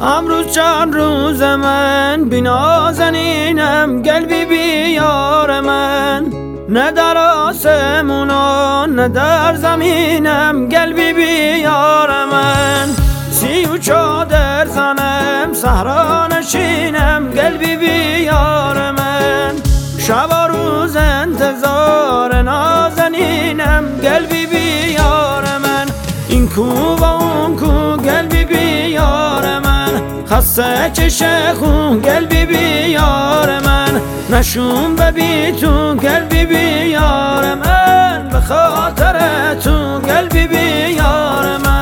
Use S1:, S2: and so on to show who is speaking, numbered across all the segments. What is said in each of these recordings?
S1: امروز چند روز من بی نازنینم، قلبی بی یار من، نه در آسمونان نه در زمینم، قلبی بی یار من. 34 زنم صحرا نشینم، قلبی بی یار من، شب و روز انتظار نازنینم، قلبی بی یار من. این کو و اون کو قلبی بی یار من، خسته چشه خون قلبی بی یار من، نشون ببی تو قلبی بی یار من، به خاطر تو قلبی بی یار من.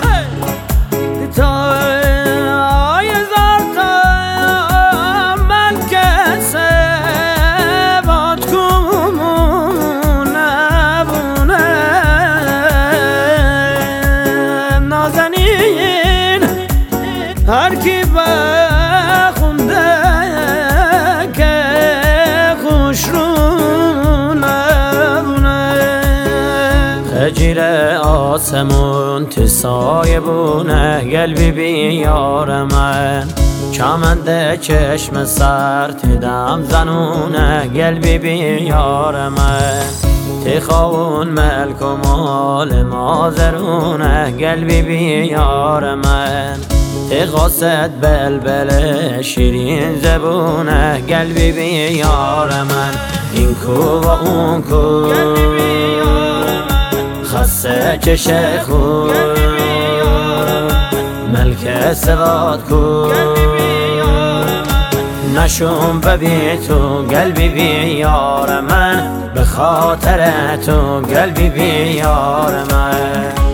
S1: هر کی بخونده که خوش رو نبونه، خجیر آسمون تو سایه بونه، قلبی بی یار من، کمند چشم سر تو دم زنونه، قلبی بی یار من، تی خواون ملک و مال مازرونه، قلبی بی یار من، تی قاصد بلبل شیرین زبونه، قلبی بی یار من. این کو و اون کو خسته چشه خون، ملک سواد کو، نشون ببی تو قلبی بی یار من، به خاطر تو قلبی بی یار من.